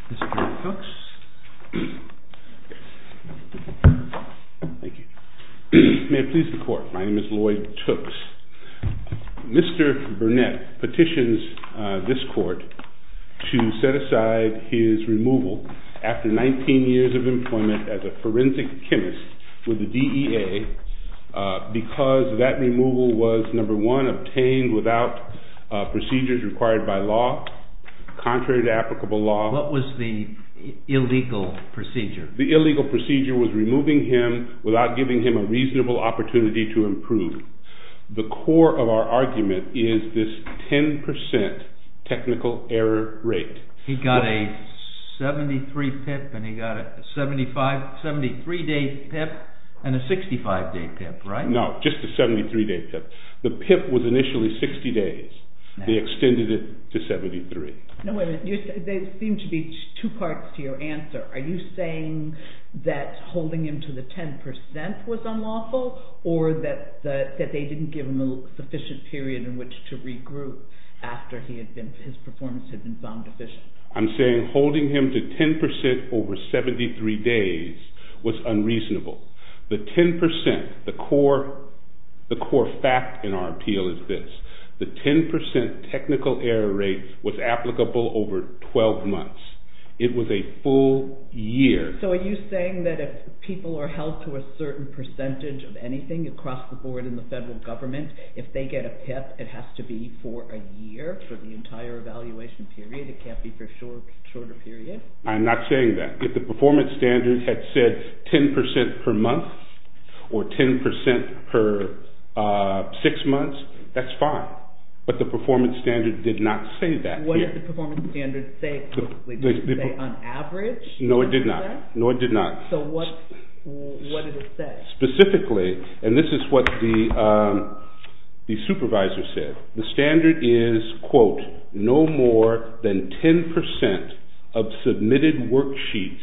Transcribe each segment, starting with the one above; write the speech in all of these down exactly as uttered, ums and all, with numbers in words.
Mister Tooks. Thank you. May it please the Court, my name is Lloyd Tooks. Mister Burnett petitions uh, this Court to set aside his removal after nineteen years of employment as a forensic chemist with the D E A uh, because that removal was, number one, obtained without uh, procedures required by law, contrary to applicable law. What was the illegal procedure? The illegal procedure was removing him without giving him a reasonable opportunity to improve. The core of our argument is this ten percent technical error rate. He got a seventy-three P I P and he got a seventy-five, seventy-three day P I P and a sixty-five day P I P, right? No, just a seventy-three day P I P. The P I P was initially sixty days. No. They extended it to seventy-three. No, wait a minute. You're, there seem to be two parts to your answer. Are you saying that holding him to the ten percent was unlawful, or that the, that they didn't give him a sufficient period in which to regroup after he had been his performance had been found deficient? I'm saying holding him to ten percent over seventy-three days was unreasonable. The ten percent, the core, the core fact in our appeal is this. The ten percent technical error rate was applicable over twelve months. It was a full year. So are you saying that if people are held to a certain percentage of anything across the board in the federal government, if they get a P I P, it has to be for a year, for the entire evaluation period? It can't be for a short, shorter period? I'm not saying that. If the performance standard had said ten percent per month or ten percent per uh, six months, that's fine. But the performance standard did not say that. What here. did the performance standard say explicitly? Did The, the, it say the, on average? No, it did not. That? No, it did not. So what what did it say? Specifically, and this is what the um, the supervisor said, the standard is, quote, no more than ten percent of submitted worksheets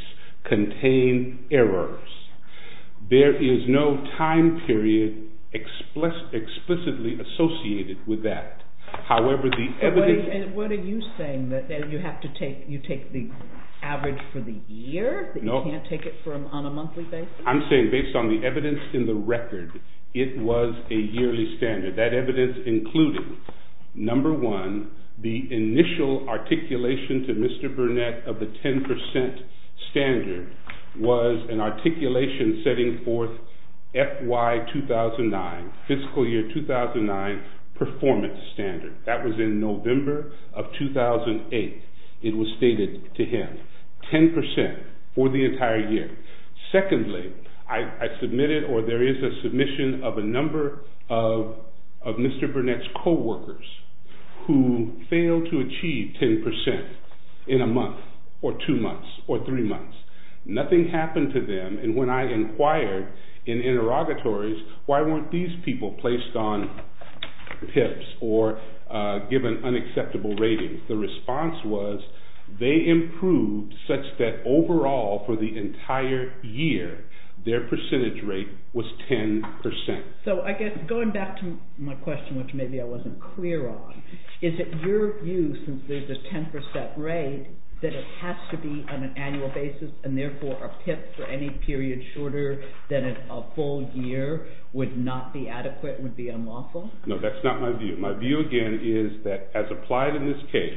contain errors. There is no time period explicit, explicitly associated with that. However, the so evidence... What are, and what are you saying? That, that you have to take, you take the average for the year? That no. you can't take it from on a monthly basis? I'm saying based on the evidence in the record, it was a yearly standard. That evidence included, number one, the initial articulation to Mister Burnett of the ten percent standard was an articulation setting forth F Y two thousand nine, fiscal year two thousand nine, performance standard. That was in November of two thousand eight. It was stated to him, ten percent for the entire year. Secondly, I, I submitted, or there is a submission of a number of, of Mister Burnett's co-workers who failed to achieve ten percent in a month, or two months, or three months. Nothing happened to them, and when I inquired in interrogatories, why weren't these people placed on P I Ps or uh, given unacceptable ratings? The response was they improved such that overall for the entire year their percentage rate was ten percent. So I guess going back to my question, which maybe I wasn't clear on, is it your view, since there's a ten percent rate, that it has to be on an annual basis and therefore a P I P for any period shorter than a full year would not be adequate, would be unlawful? No, that's not my view. My view again is that as applied in this case,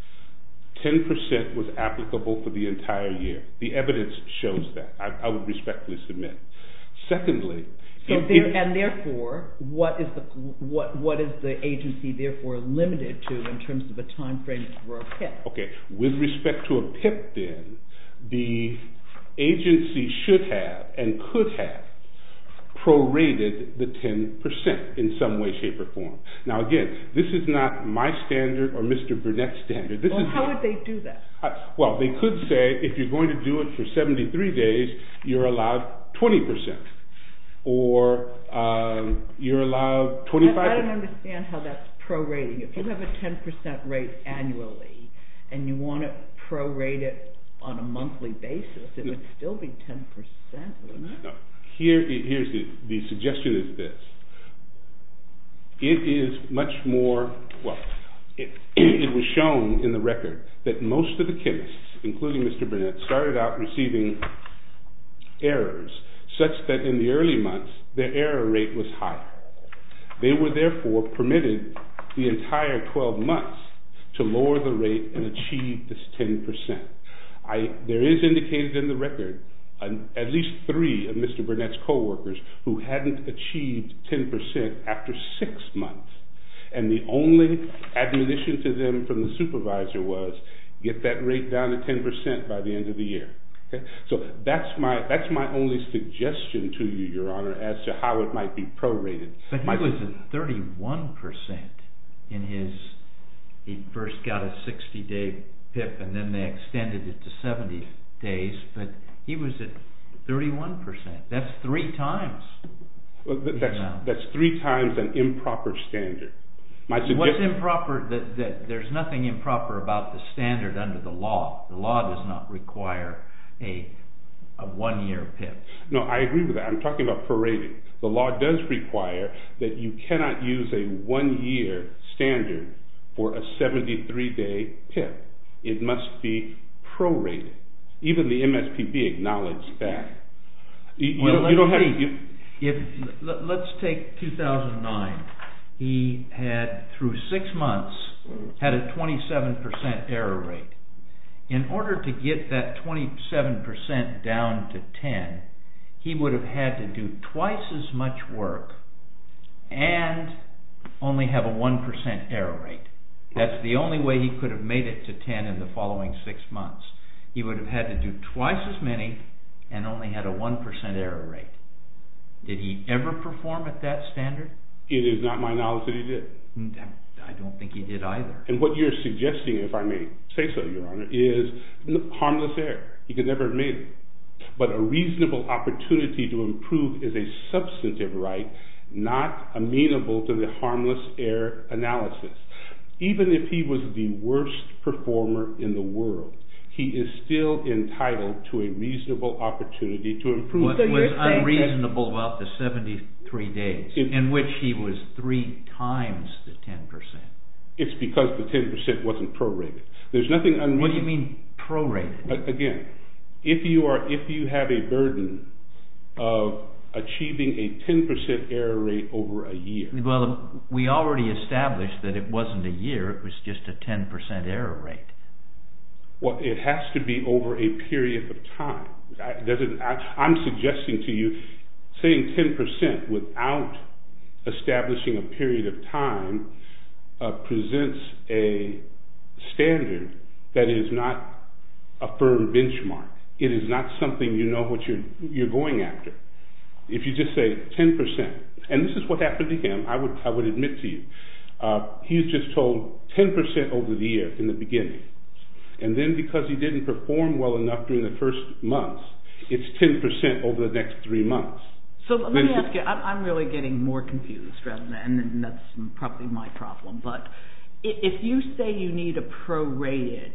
ten percent was applicable for the entire year. The evidence shows that. I, I would respectfully submit. Secondly, so if, there, if, and therefore, what is the what what is the agency therefore limited to in terms of a time frame for a P I P? Okay, with respect to a P I P, then the agency should have and could have prorated the ten percent in some way, shape, or form. Now, again, this is not my standard or Mister Burnett's standard. This well, is how the, would they do that? Uh, well, they could say if you're going to do it for seventy-three days, you're allowed twenty percent. Or um, you're allowed twenty-five percent. I, I don't understand how that's prorating. If you have a ten percent rate annually and you want to prorate it on a monthly basis, it no. would still be ten percent, wouldn't it? No. Here, here's the, the suggestion is this. It is much more, well, it, it was shown in the record that most of the chemists including Mister Burnett, started out receiving errors such that in the early months, their error rate was higher. They were therefore permitted the entire twelve months to lower the rate and achieve this ten percent. I, there is indicated in the record an, at least three of Mister Burnett's co-workers who hadn't achieved ten percent after six months. And the only admonition to them from the supervisor was, get that rate down to ten percent by the end of the year. Okay? So that's my that's my only suggestion to you, Your Honor, as to how it might be prorated. But he my, was at thirty-one percent in his, he first got a sixty-day P I P and then they extended it to seventy days, but he was at thirty-one percent. That's three times. Well, that's, that's three times an improper standard. My What's improper? That, that there's nothing improper about the standard under the law. The law does not require a a one-year P I P. No, I agree with that. I'm talking about prorating. The law does require that you cannot use a one-year standard for a seventy-three day P I P. It must be prorated. Even the M S P B acknowledged that. You, well, you don't, let's you don't have see. You, if let's take two thousand nine. He had, through six months, had a twenty-seven percent error rate. In order to get that twenty-seven percent down to ten, he would have had to do twice as much work and only have a one percent error rate. That's the only way he could have made it to ten in the following six months. He would have had to do twice as many and only had a one percent error rate. Did he ever perform at that standard? It is not my knowledge that he did. I don't think he did either. And what you're suggesting, if I may say so, Your Honor, is harmless error. He could never have made it. But a reasonable opportunity to improve is a substantive right, not amenable to the harmless error analysis. Even if he was the worst performer in the world, he is still entitled to a reasonable opportunity to improve. What so was unreasonable about the seventy-three days, it, in which he was three times the ten percent? It's because the ten percent wasn't prorated. There's nothing unreasonable. What do you mean prorated? Again, if you are if you have a burden of achieving a ten percent error rate over a year. Well, we already established that it wasn't a year, it was just a ten percent error rate. Well, it has to be over a period of time. I, doesn't, I, I'm suggesting to you, saying ten percent without establishing a period of time uh, presents a standard that is not a firm benchmark. It is not something you know what you're, you're going after. If you just say ten percent, and this is what happened to him, I would, I would admit to you, uh, he's just told ten percent over the year in the beginning. And then because he didn't perform well enough during the first months, it's ten percent over the next three months. So let me ask you, I'm really getting more confused, rather than, and that's probably my problem. But if you say you need a prorated,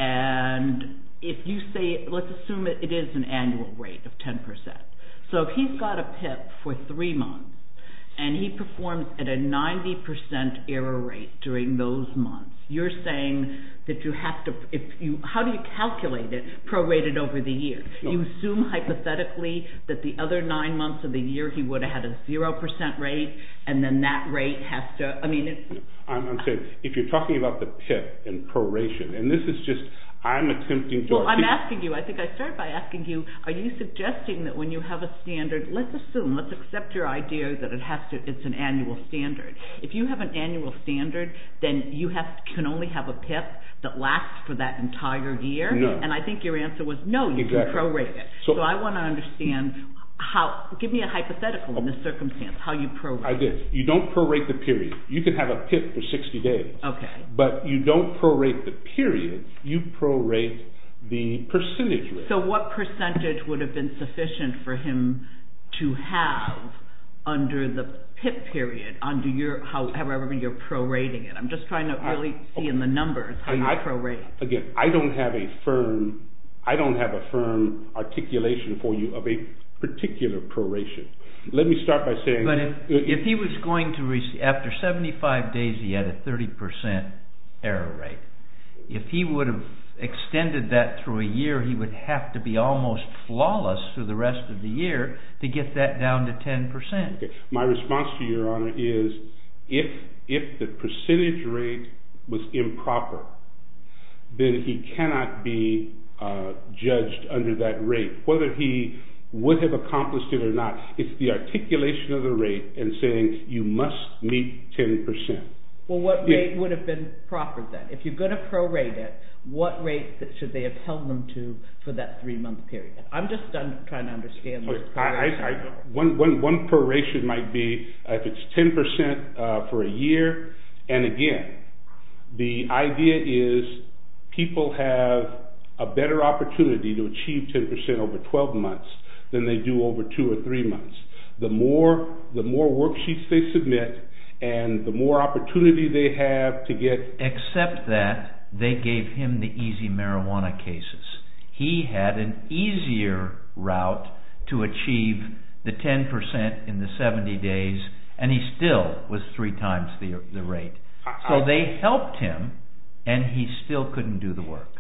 and if you say, let's assume it is an annual rate of ten percent. So if he's got a P I P for three months, and he performs at a ninety percent error rate during those months, you're saying that you have to, if you, how do you calculate it, prorated over the year? No. You assume hypothetically that the other nine months of the year he would have had a zero percent rate, and then that rate has to, I mean... It, I'm, I'm saying, if you're talking about the P I P and proration, and this is just, I'm attempting to... Well, I'm asking you, I think I started by asking you, are you suggesting that when you have a standard, let's assume, let's accept your idea that it has to, it's an annual standard. If you have an annual standard, then you have can only have a P I P that lasts for that entire year? No. And I think your answer was no, you exactly. can prorate it. So, so I want to understand how, give me a hypothetical in this circumstance, how you prorate. I did. You don't prorate the period. You can have a P I P for sixty days. Okay. But you don't prorate the period, you prorate the percentage rate. So what percentage would have been sufficient for him to have under the P I P period, under your, how, however you're prorating it? I'm just trying to really I, see okay. in the numbers how and you I, prorate. Again, I don't have a firm, I don't have a firm articulation for you of a particular proration. Let me start by saying... But if, if he was going to receive, after seventy-five days he had a thirty percent error rate. If he would have extended that through a year, he would have to be almost flawless through the rest of the year to get that down to ten percent. Okay. My response to you, Your Honor, is if if the percentage rate was improper, then he cannot be uh, judged under that rate. Whether he would have accomplished it or not, it's the articulation of the rate and saying you must meet ten percent. Well, what rate would have been proper then? If you're going to prorate it, what rate should they have held them to for that three-month period? I'm just done trying to understand this I, I, proration. I, one, one, one proration might be uh, if it's ten percent uh, for a year, and again, the idea is people have a better opportunity to achieve ten percent over twelve months than they do over two or three months. The more, the more worksheets they submit, and the more opportunity they have to get... Except that they gave him the easy marijuana cases. He had an easier route to achieve the ten percent in the seventy days, and he still was three times the, the rate. So I, they helped him, and he still couldn't do the work.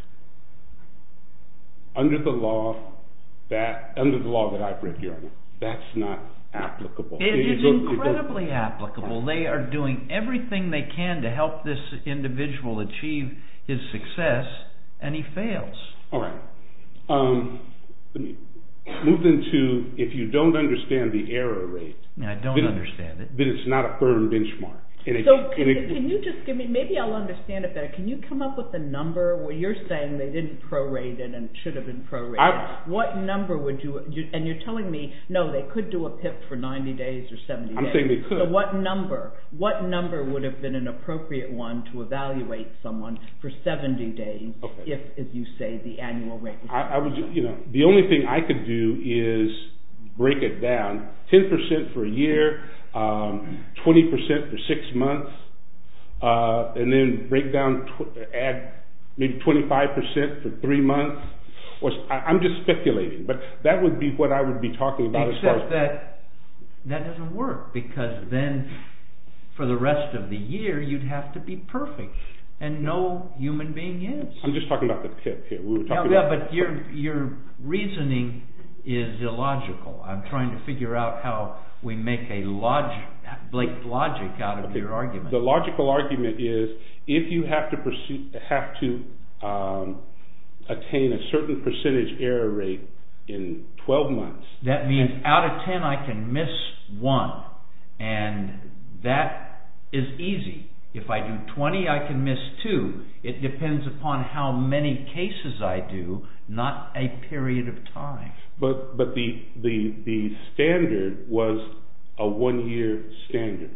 Under the law, that under the law that I've read, Your Honor, that's not applicable. It, it is goes, incredibly it applicable. They are doing everything they can to help this individual achieve his success, and he fails. All right. Um, let me move into, if you don't understand the error rate. I don't then, understand it. Then it's not a firm benchmark. And it, so can, and it, can you just give me, maybe I'll understand it better. Can you come up with a number where you're saying they didn't prorate it and it should have been prorated? I, what number would you, you, and you're telling me, no, they could do a P I P for ninety days or seventy I'm days. saying they could. So what number, what number would have been an appropriate one to evaluate someone for seventy days okay. if, as you say, the annual rate was I, I would, you know, the only thing I could do is break it down, ten percent for a year, Um, twenty percent for six months, uh, and then break down, tw- add maybe twenty-five percent for three months. Or I, I'm just speculating, but that would be what I would be talking about. Except as far as that that doesn't work, because then for the rest of the year you'd have to be perfect, and no human being is. I'm just talking about the P I P here. We were talking yeah, about yeah, but your your reasoning is illogical. I'm trying to figure out how we make a logic, like logic out of okay. your argument. The logical argument is if you have to pursue, have to um, attain a certain percentage error rate in twelve months. That means out of ten I can miss one, and that is easy. If I do twenty, I can miss two. It depends upon how many cases I do, not a period of time. But but the the the standard was a one year standard.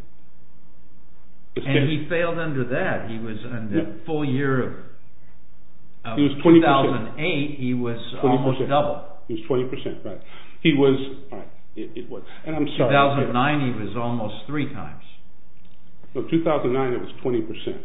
The and stand- he failed under that. He was in the no. full year of, of he was twenty percent. two thousand eight. He was twenty percent. Almost double. He was twenty percent, right? He was all right. It, it was, and I'm sorry. two thousand nine, he was almost three times. No, two thousand nine it was twenty percent.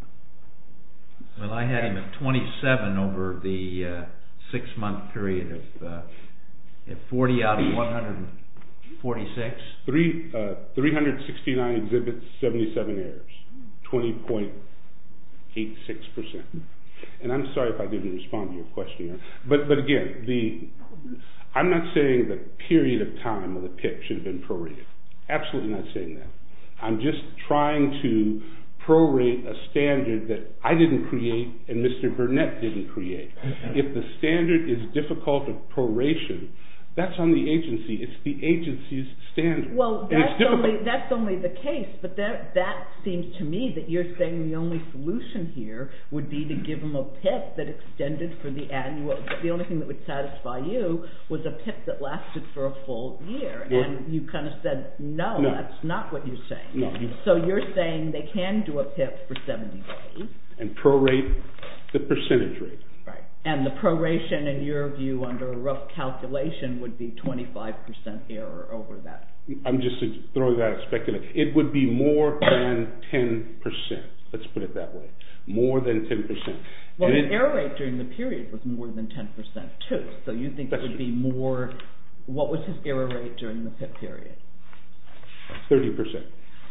Well, I had him at twenty-seven over the uh, six-month period of uh, forty out of one hundred forty-six. Three uh, three hundred sixty-nine exhibits, seventy-seven errors, twenty point eight six percent. And I'm sorry if I didn't respond to your question here, but but again, the I'm not saying the period of time of the P I P should have been prorated. Absolutely not saying that. I'm just trying to prorate a standard that I didn't create and Mister Burnett didn't create. If the standard is difficult of proration, that's on the agency. It's the agency's standard. Well, that's only that's only the case, but that that seems to me that you're saying the only solution here would be to give them a P I P that extended for the annual. The only thing that would satisfy you was a P I P that lasted for a full year, well, and you kind of said no, no, that's not what you're saying. No, you, so you're saying they can do a P I P for seventy days and prorate the percentage rate. Right. And the proration, in your view, under a rough calculation, would be twenty-five percent error over that. I'm just throwing that as speculation. It would be more than ten percent. Let's put it that way. More than ten percent. Well, and his it, error rate during the period was more than ten percent, too. So you think it would be more... What was his error rate during the P I P period? thirty percent.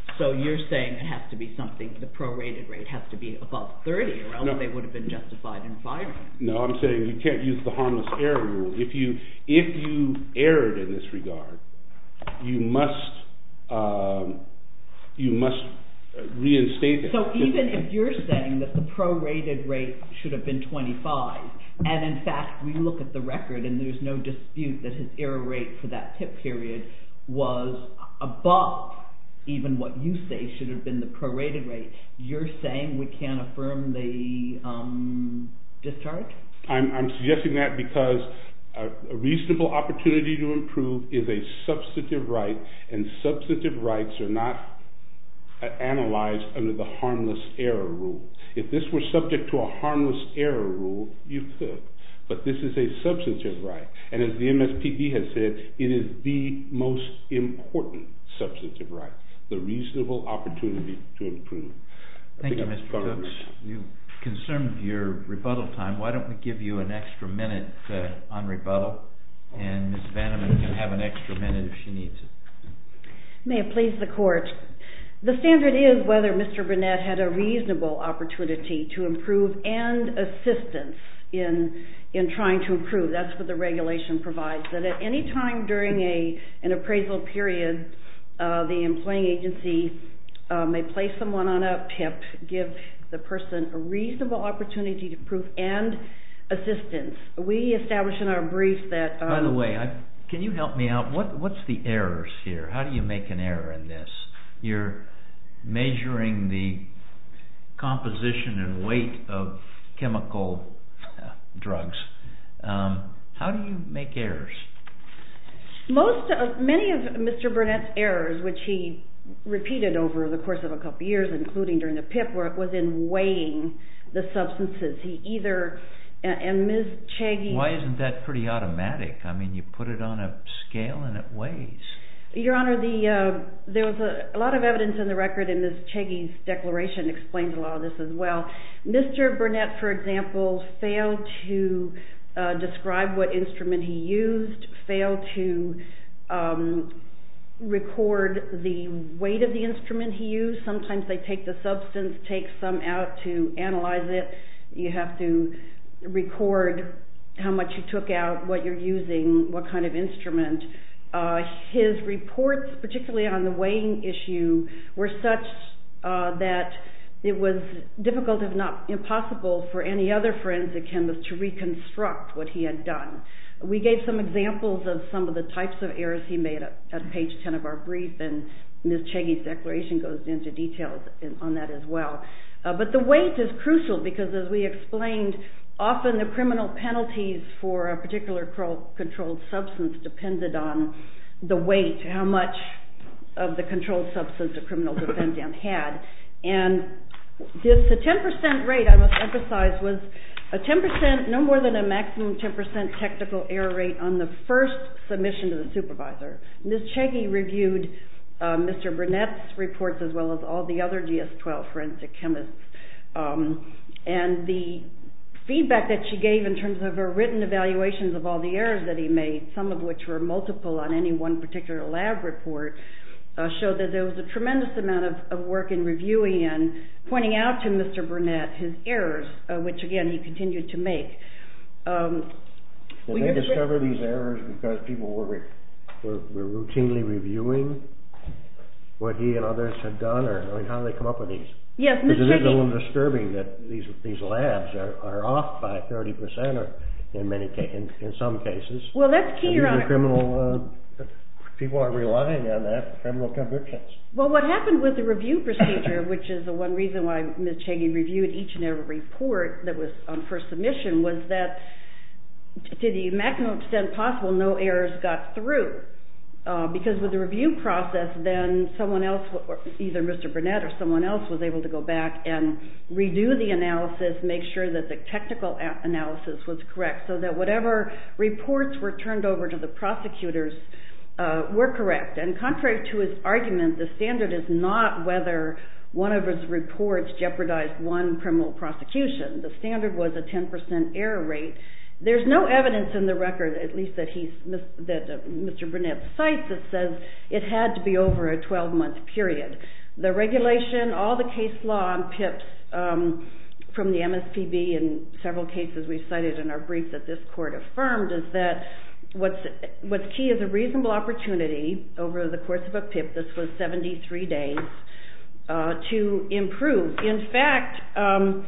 So you're saying it has to be something, the prorated rate has to be above thirty, or else No. they would have been justified in firing him. No, I'm saying you can't use the harmless error rule. If you if you erred in this regard, you must um, you must reinstate it. So even if you're saying that the prorated rate should have been twenty-five, and in fact we look at the record and there's no dispute that his error rate for that tip period was above even what you say should have been the prorated rate, you're saying we can't affirm the um, discharge? I'm, I'm suggesting that because a, a reasonable opportunity to improve is a substantive right, and substantive rights are not uh, analyzed under the harmless error rule. If this were subject to a harmless error rule, you could. But this is a substantive right. And as the M S P B has said, it is the most important substantive right, the reasonable opportunity to improve. Thank you, Mister Cooks. You consumed your rebuttal time. Why don't we give you an extra minute uh, on rebuttal, and Miz Vanneman can have an extra minute if she needs it. May it please the Court. The standard is whether Mister Burnett had a reasonable opportunity to improve and assistance in in trying to improve. That's what the regulation provides, that at any time during a an appraisal period, uh, the employing agency uh, may place someone on a P I P, give the person a reasonable opportunity to prove and assistance. We established in our brief that... Um, By the way, I, can you help me out? What What's the errors here? How do you make an error in this? You're measuring the composition and weight of chemical drugs. Um, how do you make errors? Most of, many of Mister Burnett's errors, which he repeated over the course of a couple of years, including during the P I P work, was in weighing the substances. He either, and Miz Chaggy... Why isn't that pretty automatic? I mean, you put it on a scale and it weighs. Your Honor, the uh, there was a, a lot of evidence in the record, and Miz Chaggy's declaration explains a lot of this as well. Mister Burnett, for example, failed to uh, describe what instrument he used, failed to um, record the weight of the instrument he used. Sometimes they take the substance, take some out to analyze it. You have to record how much you took out, what you're using, what kind of instrument. Uh, his reports, particularly on the weighing issue, were such uh, that it was difficult, if not impossible, for any other forensic chemist to reconstruct what he had done. We gave some examples of some of the types of errors he made at, at page ten of our brief, and Miz Chaggy's declaration goes into details in, on that as well. Uh, but the weight is crucial because, as we explained, often the criminal penalties for a particular controlled substance depended on the weight, how much of the controlled substance a criminal defendant had. And this, the ten percent rate, I must emphasize, was a ten percent, no more than a maximum ten percent technical error rate on the first submission to the supervisor. Miz Chaggy reviewed uh, Mister Burnett's reports as well as all the other D S twelve forensic chemists. Um, and the feedback that she gave in terms of her written evaluations of all the errors that he made, some of which were multiple on any one particular lab report, uh, showed that there was a tremendous amount of, of work in reviewing and pointing out to Mister Burnett his errors, uh, which again he continued to make. Um, Did they discover these errors because people were, re- were were routinely reviewing what he and others had done, or I mean, how do they come up with these? Yes, Miz Because it is a Chaggy, little disturbing that these these labs are, are off by thirty percent, or in many ca- in, in some cases. Well, that's key, and Your these Honor. are criminal. Uh, people are relying on that for criminal convictions. Well, what happened with the review procedure, which is the one reason why Miz Chaggy reviewed each and every report that was on first submission, was that to the maximum extent possible, no errors got through. Uh, because with the review process, then someone else, or either Mister Burnett or someone else, was able to go back and redo the analysis, make sure that the technical a- analysis was correct, so that whatever reports were turned over to the prosecutors uh, were correct. And contrary to his argument, the standard is not whether one of his reports jeopardized one criminal prosecution. The standard was a ten percent error rate. There's no evidence in the record, at least that he's that uh, Mister Burnett cites, that says it had to be over a twelve-month period. The regulation, all the case law on P I Ps um, from the M S P B and several cases we cited in our brief that this court affirmed is that what's, what's key is a reasonable opportunity over the course of a P I P, this was seventy-three days, uh, to improve. In fact... Um,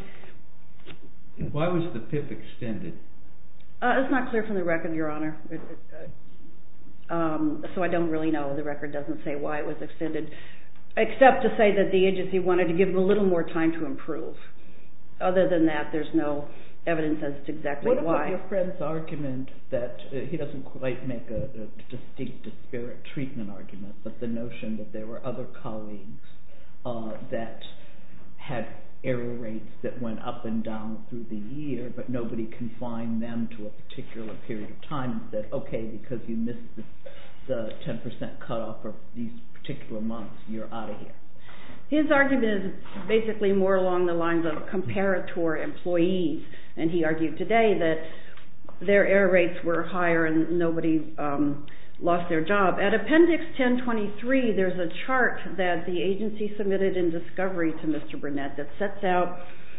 Why was the P I P extended? Uh, it's not clear from the record, Your Honor. It, it, uh, um, so I don't really know. The record doesn't say why it was extended, except to say that the agency wanted to give them a little more time to improve. Other than that, there's no evidence as to exactly what why. What about your friend's argument that uh, he doesn't quite make a, a distinct disparate treatment argument, but the notion that there were other colleagues uh, that had error rates that went up and down through the year, but nobody confined them to a particular period of time and said, okay, because you missed the, the ten percent cutoff for these particular months, you're out of here. His argument is basically more along the lines of comparator employees, and he argued today that their error rates were higher and nobody um, lost their job. At Appendix ten twenty-three, there's a chart that the agency submitted in discovery to Mister Burnett that sets out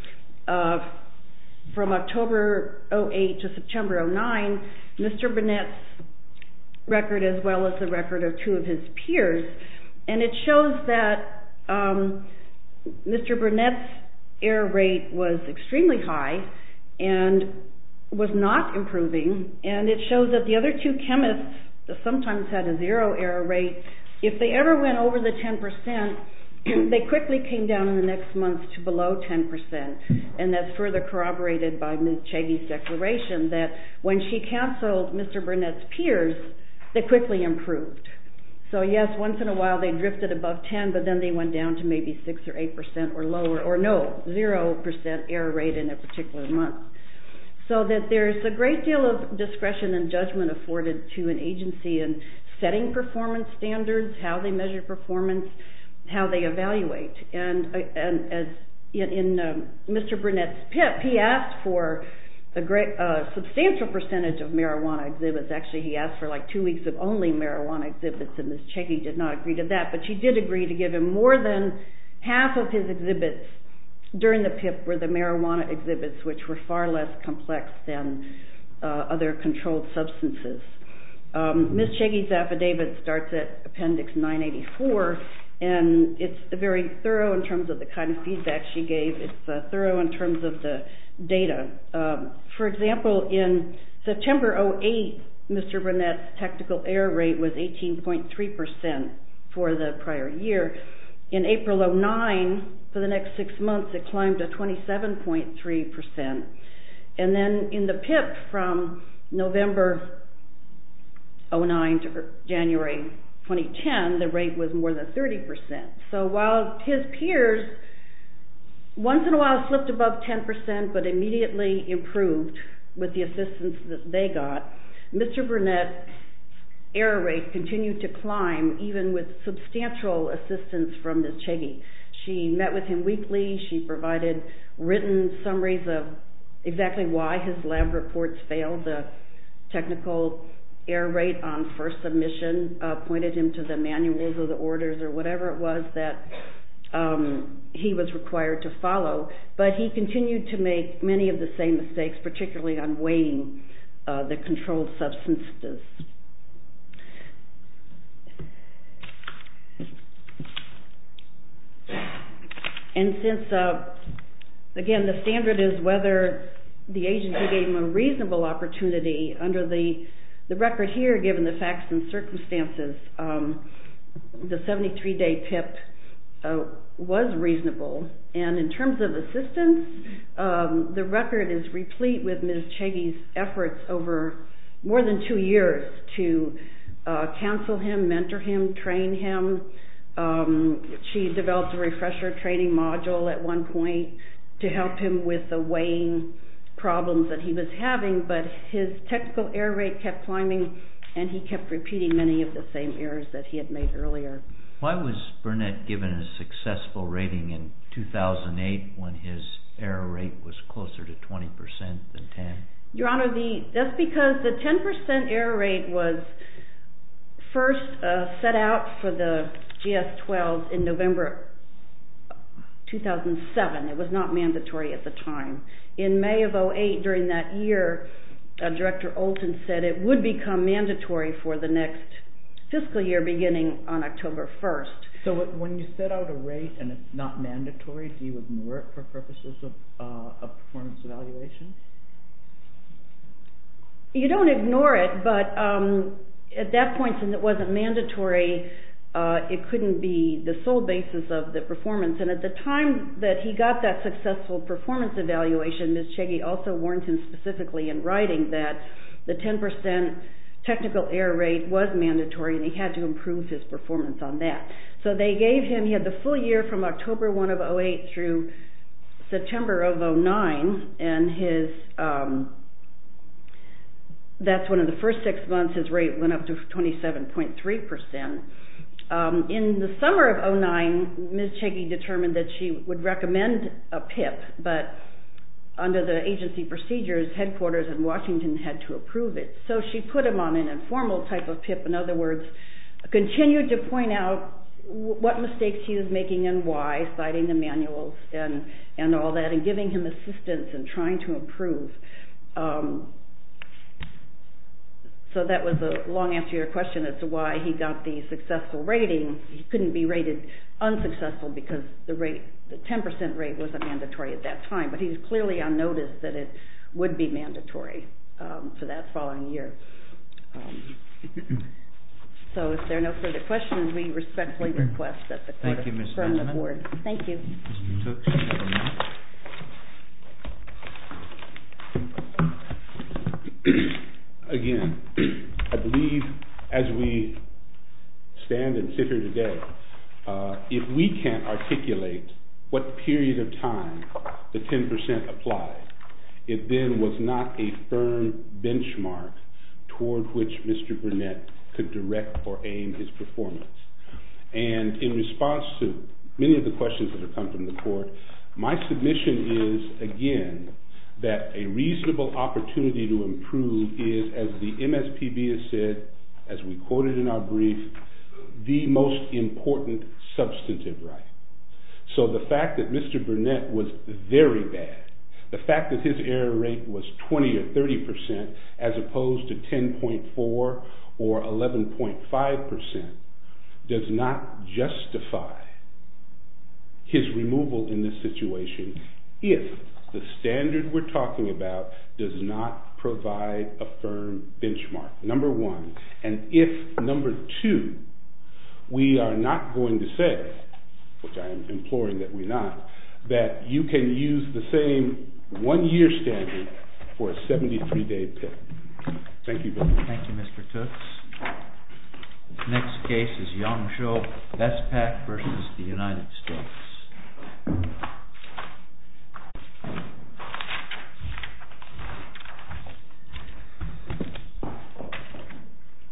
uh, from October oh eight to September oh nine, Mister Burnett's record as well as the record of two of his peers, and it shows that um, Mister Burnett's error rate was extremely high and was not improving, and it shows that the other two chemists sometimes had a zero error rate. If they ever went over the ten percent, they quickly came down in the next month to below ten percent, and that's further corroborated by Miz Cheggy's declaration that when she counseled Mister Burnett's peers, they quickly improved. So yes, once in a while they drifted above ten, but then they went down to maybe six or eight percent or lower, or no, zero percent error rate in a particular month. So that there's a great deal of discretion and judgment afforded to an agency in setting performance standards, how they measure performance, how they evaluate. And, and as in, in um, Mister Burnett's P I P, he asked for a great, uh, substantial percentage of marijuana exhibits. Actually, he asked for like two weeks of only marijuana exhibits, and Miz Cheggy did not agree to that. But she did agree to give him more than half of his exhibits during the P I P were the marijuana exhibits, which were far less complex than uh, other controlled substances. Um, Miz Cheggy's affidavit starts at Appendix nine eighty-four, and it's very thorough in terms of the kind of feedback she gave. It's uh, thorough in terms of the data. Um, for example, in September oh eight, Mister Burnett's technical error rate was eighteen point three percent for the prior year. In April oh nine, for the next six months, it climbed to twenty-seven point three percent. And then in the P I P from November oh nine to January twenty ten, the rate was more than thirty percent. So while his peers once in a while slipped above ten percent but immediately improved with the assistance that they got, Mister Burnett's error rate continued to climb even with substantial assistance from Miz Cheggy. She met with him weekly. She provided written summaries of exactly why his lab reports failed. The technical error rate on first submission uh, pointed him to the manuals or the orders or whatever it was that um, he was required to follow. But he continued to make many of the same mistakes, particularly on weighing uh, the controlled substances. And since, uh, again, the standard is whether the agency gave him a reasonable opportunity under the, the record here, given the facts and circumstances, um, the seventy-three day P I P uh, was reasonable. And in terms of assistance, um, the record is replete with Miz Cheggy's efforts over more than two years to uh, counsel him, mentor him, train him. Um, she developed a refresher training module at one point to help him with the weighing problems that he was having, but his technical error rate kept climbing and he kept repeating many of the same errors that he had made earlier. Why was Burnett given a successful rating in two thousand eight when his error rate was closer to twenty percent than ten? Your Honor, the, that's because the ten percent error rate was first uh, set out for the G S twelve in November two thousand seven. It was not mandatory at the time. In May of oh eight, during that year, uh, Director Olton said it would become mandatory for the next fiscal year beginning on October first. So when you set out a rate and it's not mandatory, do you ignore it for purposes of, uh, of performance evaluation? You don't ignore it, but um, at that point, since it wasn't mandatory, uh, it couldn't be the sole basis of the performance. And at the time that he got that successful performance evaluation, Miz Cheggy also warned him specifically in writing that the ten percent technical error rate was mandatory and he had to improve his performance on that. So they gave him, he had the full year from October first of oh eight through September of oh nine, and his, um, that's when in the first six months his rate went up to twenty-seven point three percent. Um, in the summer of oh nine, Miz Cheggy determined that she would recommend a P I P, but under the agency procedures, headquarters in Washington had to approve it. So she put him on an informal type of P I P. In other words, continued to point out w- what mistakes he was making and why, citing the manuals and, and all that, and giving him assistance and trying to improve. Um, so that was a long answer to your question as to why he got the successful rating. He couldn't be rated unsuccessful because the rate, the ten percent rate wasn't mandatory at that time, but he's clearly on notice that it would be mandatory um, for that following year. Um, so if there are no further questions, we respectfully request that the court affirm the board. Thank you. Mister Tooks, you have a minute. Again, I believe as we stand and sit here today, uh, if we can't articulate what period of time the ten percent applied, it then was not a firm benchmark toward which Mister Burnett could direct or aim his performance. And in response to many of the questions that have come from the court, my submission is, again, that a reasonable opportunity to improve is, as the M S P B has said, as we quoted in our brief, the most important substantive right. So the fact that Mister Burnett was very bad, the fact that his error rate was twenty or thirty percent as opposed to ten point four or eleven point five percent does not justify his removal in this situation if the standard we're talking about does not provide a firm benchmark, number one. And if, number two, we are not going to say, which I am imploring that we not, that you can use the same one-year standard for a seventy-three day P I P. Thank you very much. Thank you, Mister Tooks. Next case is Yongzhou Bestpak versus the United States.